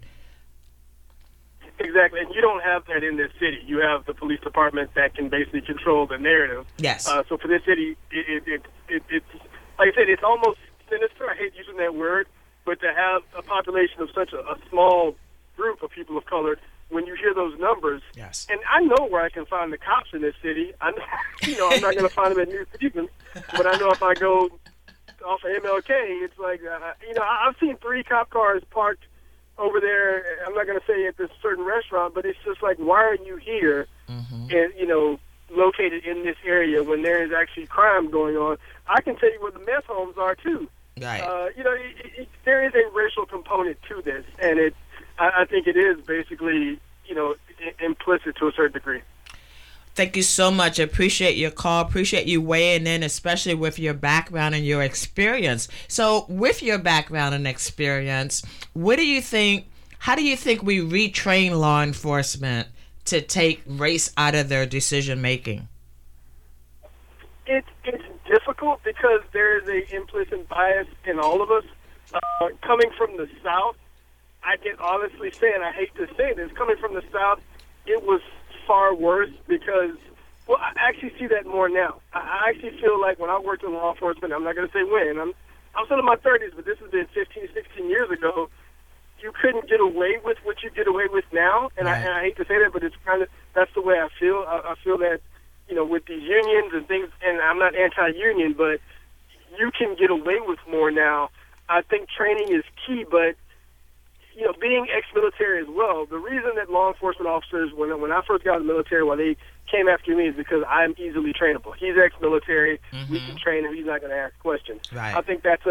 Exactly, and you don't have that in this city. You have the police department that can basically control the narrative. Yes. So for this city, it's like I said, it's almost sinister. I hate using that word, but to have a population of such a small group of people of color, when you hear those numbers, yes. And I know where I can find the cops in this city. I'm not going to find them at New Cleveland, but I know if I go off of MLK, it's like, I've seen 3 cop cars parked over there. I'm not going to say at this certain restaurant, but it's just like, why are you here and, located in this area when there is actually crime going on? I can tell you where the meth homes are, too. Right. There is a racial component to this, and I think it is basically, implicit to a certain degree. Thank you so much. I appreciate your call. Appreciate you weighing in, especially with your background and your experience. So with your background and experience, how do you think we retrain law enforcement to take race out of their decision making? It's difficult because there is a implicit bias in all of us. Coming from the South, I can honestly say, and I hate to say this, coming from the South, it was far worse because, well, I actually see that more now. I actually feel like when I worked in law enforcement, I'm not going to say when, I'm still in my 30s, but this has been 15, 16 years ago, you couldn't get away with what you get away with now, and, right. I hate to say that, but it's kind of, that's the way I feel. I feel that, with these unions and things, and I'm not anti-union, but you can get away with more now. I think training is key, but being ex-military as well, the reason that law enforcement officers, when I first got in the military, why they came after me is because I'm easily trainable. He's ex-military. We can train him. He's not going to ask questions. Right. I think that's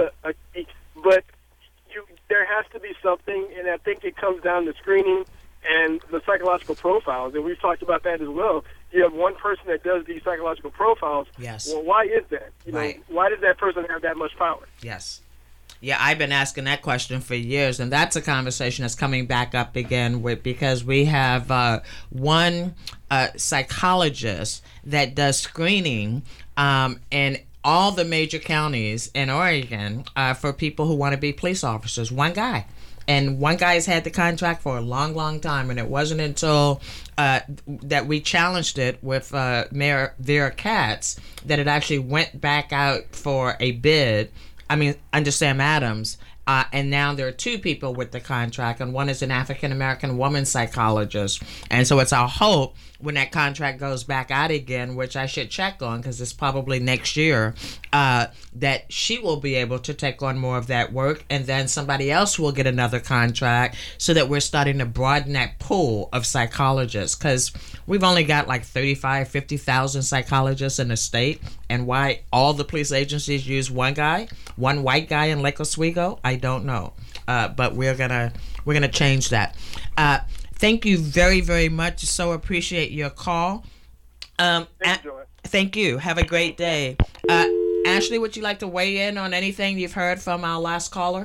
but there has to be something, and I think it comes down to screening and the psychological profiles, and we've talked about that as well. You have one person that does these psychological profiles. Yes. Well, why is that? Right. Why does that person have that much power? Yes. Yeah, I've been asking that question for years, and that's a conversation that's coming back up again because we have one psychologist that does screening in all the major counties in Oregon for people who want to be police officers. One guy. And one guy has had the contract for a long, long time, and it wasn't until that we challenged it with Mayor Vera Katz that it actually went back out for a bid. Under Sam Adams, and now there are 2 people with the contract, and one is an African-American woman psychologist. And so it's our hope when that contract goes back out again, which I should check on because it's probably next year, that she will be able to take on more of that work, and then somebody else will get another contract so that we're starting to broaden that pool of psychologists, because we've only got like 35, 50,000 psychologists in the state. And why all the police agencies use one white guy in Lake Oswego, I don't know. But we're gonna change that. Thank you very, very much. So appreciate your call. Thank you. Have a great day. Ashley, would you like to weigh in on anything you've heard from our last caller?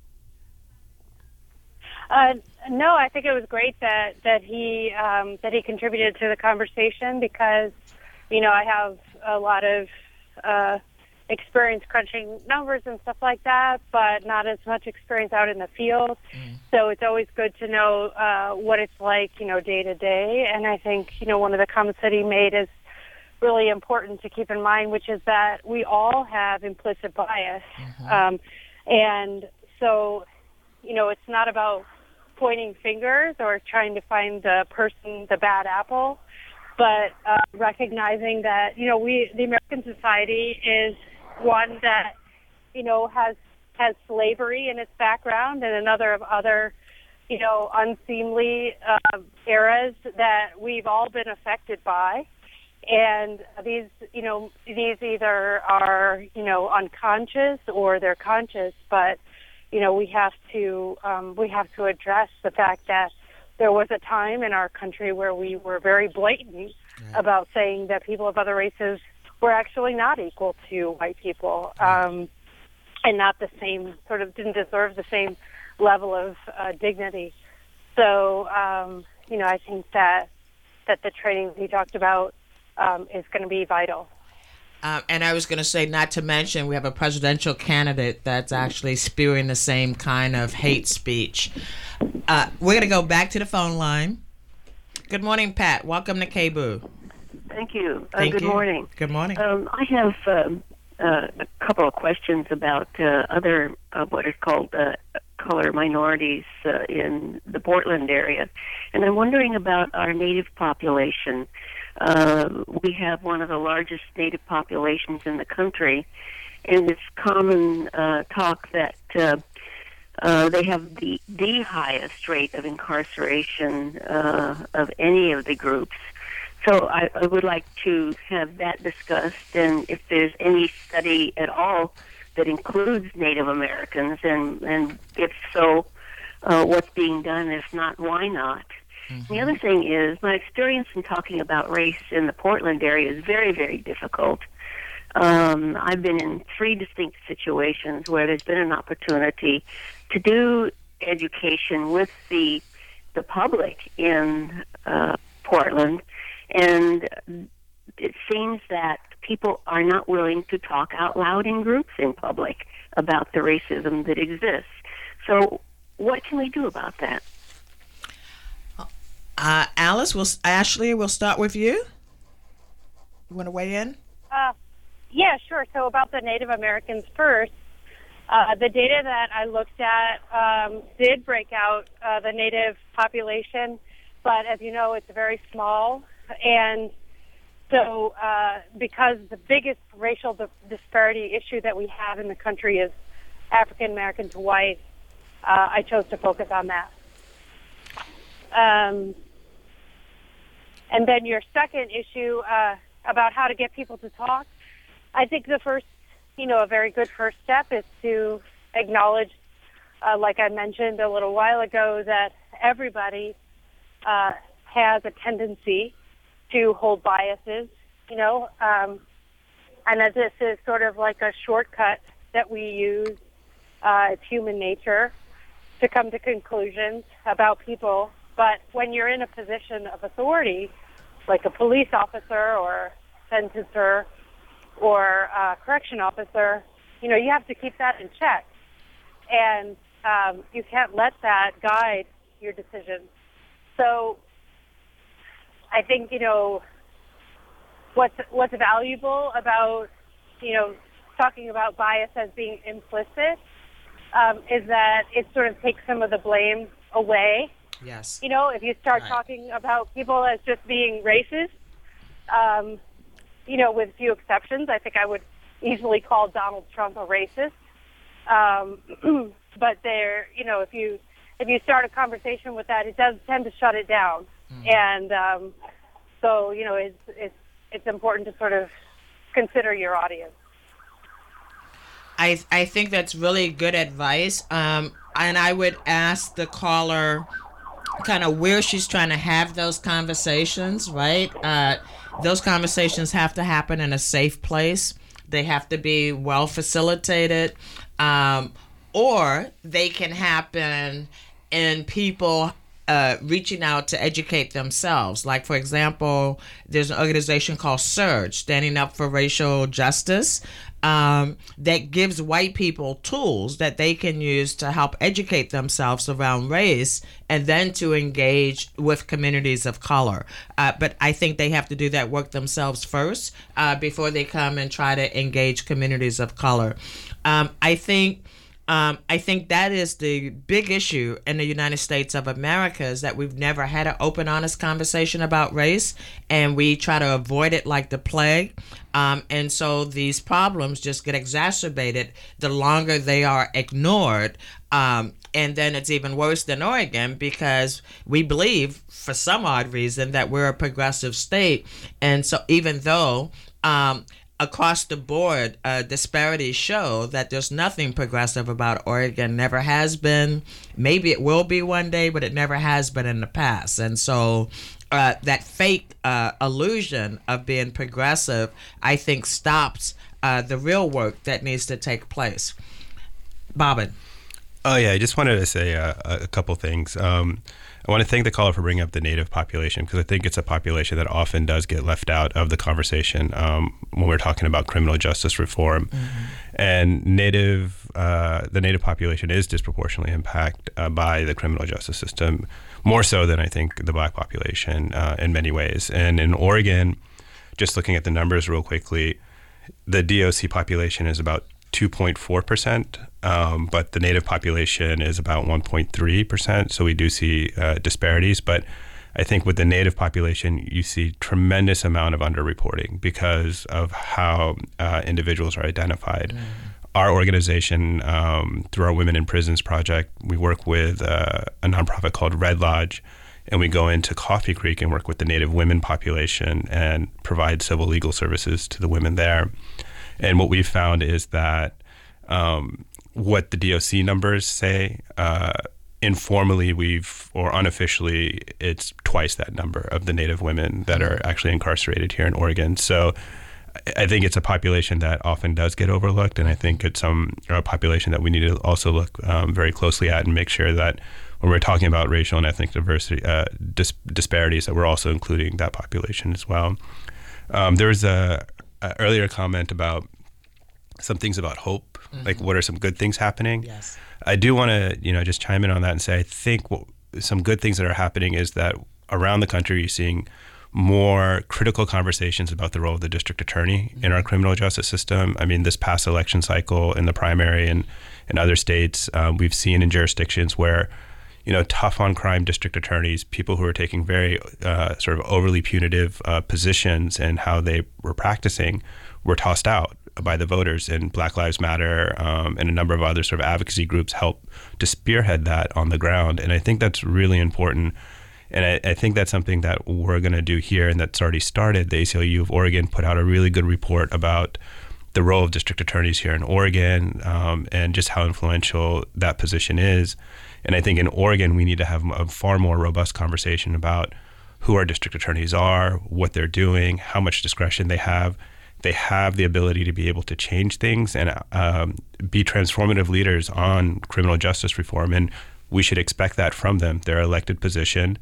No, I think it was great that he contributed to the conversation because, I have a lot of experience crunching numbers and stuff like that, but not as much experience out in the field. So it's always good to know what it's like, day to day. And I think, one of the comments that he made is really important to keep in mind, which is that we all have implicit bias. And so, it's not about pointing fingers or trying to find the bad apple, but recognizing that, the American society is one that, has slavery in its background and another of other, unseemly eras that we've all been affected by. And these either are, unconscious or they're conscious, but, we have to address the fact that there was a time in our country where we were very blatant about saying that people of other races were actually not equal to white people, and not the same, sort of didn't deserve the same level of dignity. So, I think that the training he talked about is going to be vital. And I was going to say, not to mention, we have a presidential candidate that's actually spewing the same kind of hate speech. We're going to go back to the phone line. Good morning, Pat. Welcome to KBOO. Thank you. Good morning. Good morning. I have a couple of questions about other what is called color minorities in the Portland area. And I'm wondering about our Native population. We have one of the largest Native populations in the country, and it's common talk that they have the highest rate of incarceration of any of the groups. So I would like to have that discussed, and if there's any study at all that includes Native Americans, and if so, what's being done. If not, why not? The other thing is, my experience in talking about race in the Portland area is very, very difficult. I've been in 3 distinct situations where there's been an opportunity to do education with the public in Portland, and it seems that people are not willing to talk out loud in groups in public about the racism that exists. So what can we do about that? Ashley, we'll start with you. You want to weigh in? Yeah, sure. So about the Native Americans first, the data that I looked at did break out the Native population, but as you know, it's very small. And so because the biggest racial disparity issue that we have in the country is African American to white, I chose to focus on that. And then your second issue about how to get people to talk, I think the first, a very good first step is to acknowledge, like I mentioned a little while ago, that everybody has a tendency to hold biases, and that this is sort of like a shortcut that we use. It's human nature to come to conclusions about people. But when you're in a position of authority, like a police officer or sentencer or a correction officer, you have to keep that in check. And you can't let that guide your decisions. So I think, what's valuable about, talking about bias as being implicit is that it sort of takes some of the blame away. Yes. If you start talking about people as just being racist, with few exceptions, I think I would easily call Donald Trump a racist. But there, if you start a conversation with that, it does tend to shut it down. And so, it's important to sort of consider your audience. I think that's really good advice. And I would ask the caller kind of where she's trying to have those conversations, right? Those conversations have to happen in a safe place. They have to be well facilitated, or they can happen in people reaching out to educate themselves. Like, for example, there's an organization called SURGE, Standing Up for Racial Justice, that gives white people tools that they can use to help educate themselves around race and then to engage with communities of color. But I think they have to do that work themselves first before they come and try to engage communities of color. I think that is the big issue in the United States of America, is that we've never had an open, honest conversation about race, and we try to avoid it like the plague. And so these problems just get exacerbated the longer they are ignored. And then it's even worse than Oregon because we believe, for some odd reason, that we're a progressive state. And so even though across the board, disparities show that there's nothing progressive about Oregon, never has been. Maybe it will be one day, but it never has been in the past. And so that fake illusion of being progressive, I think, stops the real work that needs to take place. Bobbin. Oh, yeah, I just wanted to say a couple things. I want to thank the caller for bringing up the Native population because I think it's a population that often does get left out of the conversation when we're talking about criminal justice reform. Mm-hmm. And the Native population is disproportionately impacted by the criminal justice system, more so than I think the Black population in many ways. And in Oregon, just looking at the numbers real quickly, the DOC population is about 2.4%, but the Native population is about 1.3%. So we do see disparities. But I think with the Native population, you see tremendous amount of underreporting because of how individuals are identified. Mm. Our organization, through our Women in Prisons project, we work with a nonprofit called Red Lodge, and we go into Coffee Creek and work with the Native women population and provide civil legal services to the women there. And what we've found is that what the DOC numbers say, informally or unofficially, it's twice that number of the Native women that are actually incarcerated here in Oregon. So I think it's a population that often does get overlooked, and I think it's a population that we need to also look very closely at and make sure that when we're talking about racial and ethnic diversity disparities, that we're also including that population as well. There was a earlier comment about some things about hope, like what are some good things happening? Yes. I do want to, just chime in on that and say I think some good things that are happening is that around the country you're seeing more critical conversations about the role of the district attorney in our criminal justice system. I mean, this past election cycle in the primary and in other states, we've seen in jurisdictions where, tough on crime district attorneys, people who are taking very sort of overly punitive positions in how they were practicing, were tossed out by the voters, and Black Lives Matter and a number of other sort of advocacy groups help to spearhead that on the ground. And I think that's really important. And I think that's something that we're going to do here, and that's already started. The ACLU of Oregon put out a really good report about the role of district attorneys here in Oregon and just how influential that position is. And I think in Oregon, we need to have a far more robust conversation about who our district attorneys are, what they're doing, how much discretion they have. They have the ability to be able to change things and be transformative leaders on criminal justice reform. And we should expect that from them. Their elected position,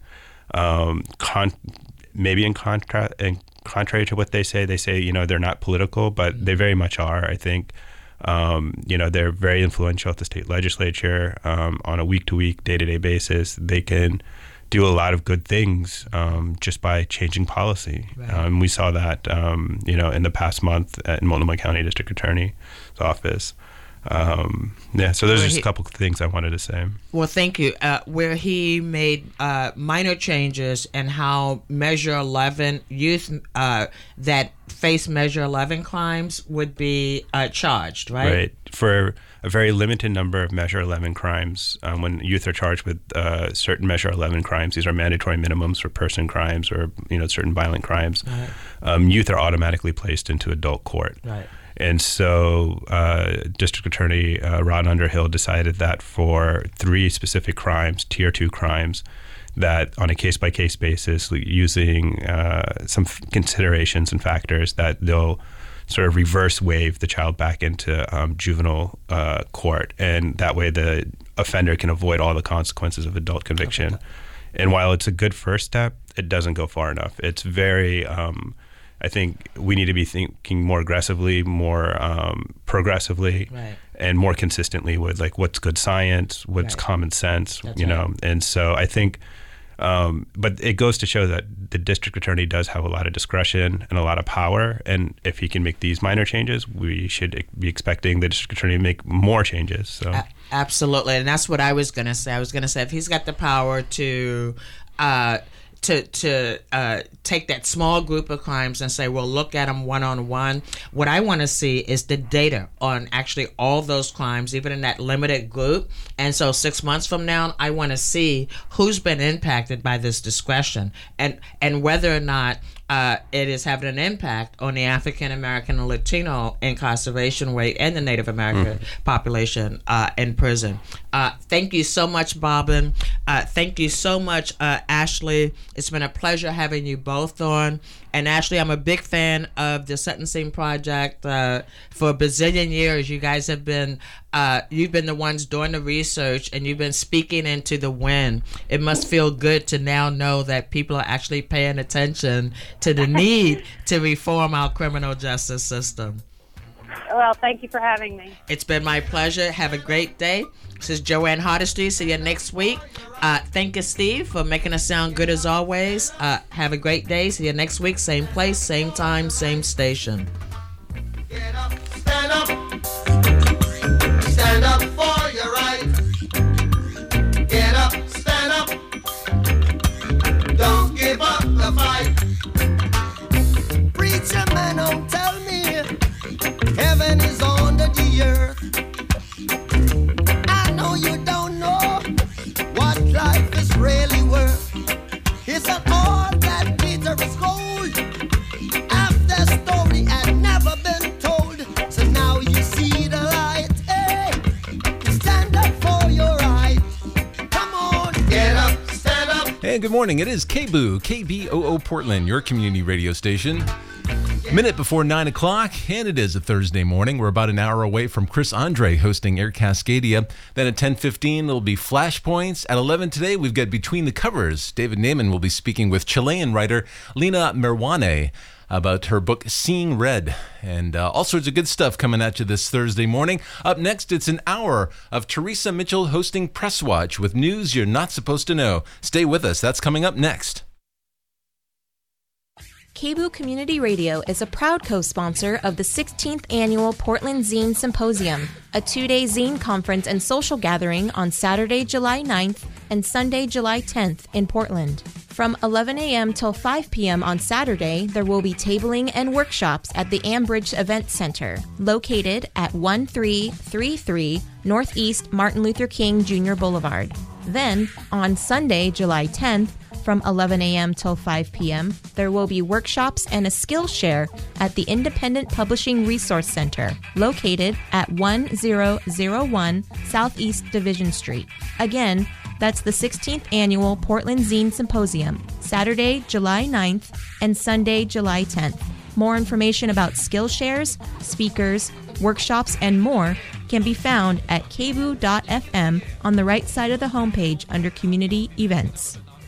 maybe in contrary to what they say, they're not political, but they very much are. I think, they're very influential at the state legislature on a week-to-week, day-to-day basis. They can do a lot of good things just by changing policy. Right. We saw that, in the past month in Multnomah County District Attorney's Office. So there's just a couple of things I wanted to say. Well, thank you. Where he made minor changes and how Measure 11 youth that face Measure 11 crimes would be charged, right? Right. For a very limited number of Measure 11 crimes, when youth are charged with certain Measure 11 crimes, these are mandatory minimums for person crimes or certain violent crimes. Right. Youth are automatically placed into adult court. Right. And so District Attorney Ron Underhill decided that for 3 specific crimes, Tier 2 crimes, that on a case-by-case basis, using some considerations and factors, that they'll sort of reverse wave the child back into juvenile court. And that way the offender can avoid all the consequences of adult conviction. Okay. And while it's a good first step, it doesn't go far enough. It's very... I think we need to be thinking more aggressively, more progressively, right, and more consistently with like what's good science, what's right, common sense, That's right. And so I think, but it goes to show that the district attorney does have a lot of discretion and a lot of power, and if he can make these minor changes, we should be expecting the district attorney to make more changes. So absolutely, and that's what I was going to say. I was going to say if he's got the power to take that small group of crimes and say, well, look at them one-on-one. What I want to see is the data on actually all those crimes, even in that limited group. And so 6 months from now, I want to see who's been impacted by this discretion and whether or not it is having an impact on the African American and Latino incarceration rate and the Native American population in prison. Thank you so much, Bobbin. Thank you so much, Ashley. It's been a pleasure having you both on. And Ashley, I'm a big fan of the Sentencing Project. For a bazillion years, you guys have been, you've been the ones doing the research, and you've been speaking into the wind. It must feel good to now know that people are actually paying attention to the need to reform our criminal justice system. Well, thank you for having me. It's been my pleasure. Have a great day. This is Joanne Hardesty. See you next week. Thank you, Steve, for making us sound good as always. Have a great day. See you next week. Same place, same time, same station. Get up, stand up. Stand up for your right. Get up, stand up. Don't give up the fight. Preacher man, don't tell me heaven is under the earth. I know you don't know what life is really worth. It's not all that glitter is gold. After story had never been told, so now you see the light. Hey, stand up for your right. Come on, get up, stand up. Hey, good morning. It is KBOO, KBOO Portland, your community radio station. Minute before 9 o'clock, and it is a Thursday morning. We're about an hour away from Chris Andre hosting Air Cascadia. Then at 10:15, it'll be Flashpoints. At 11 today, we've got Between the Covers. David Naiman will be speaking with Chilean writer Lina Merwane about her book Seeing Red, and all sorts of good stuff coming at you this Thursday morning. Up next, it's an hour of Teresa Mitchell hosting Press Watch with news you're not supposed to know. Stay with us. That's coming up next. KBOO Community Radio is a proud co-sponsor of the 16th Annual Portland Zine Symposium, a 2-day zine conference and social gathering on Saturday, July 9th and Sunday, July 10th in Portland. From 11 a.m. till 5 p.m. on Saturday, there will be tabling and workshops at the Ambridge Event Center, located at 1333 Northeast Martin Luther King Jr. Boulevard. Then, on Sunday, July 10th, from 11 a.m. till 5 p.m., there will be workshops and a skill share at the Independent Publishing Resource Center, located at 1001 Southeast Division Street. Again, that's the 16th Annual Portland Zine Symposium, Saturday, July 9th and Sunday, July 10th. More information about skill shares, speakers, workshops, and more can be found at kboo.fm on the right side of the homepage under Community Events.